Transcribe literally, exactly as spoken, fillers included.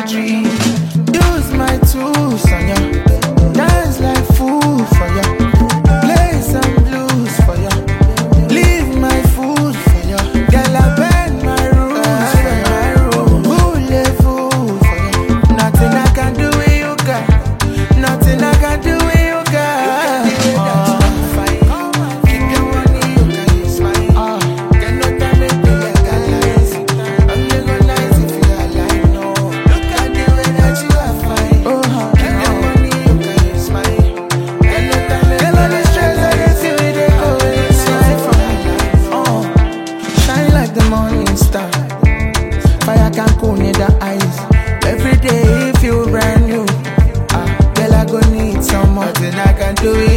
dream. Use my tools on ya. Dance like fool for ya. Play some blues for ya. Leave my food for ya. Girl, I bend my rules for ya. Voulez-vous for ya. Nothing I can do with you, girl. Nothing I can do with you, girl. Uh, Keep your money, you can use mine. Uh, Get no time, make me legalize. I'm legalize if you are like no. Look at the way that you are fine. Keep your money, you can use mine. Get no time, make me legalize. I can see where they go, it's right from me. Uh, Shine like the morning star. Fire can cool near the eyes. Every day if you brand new. Ah, girl, I go need some more. Nothing I can do it.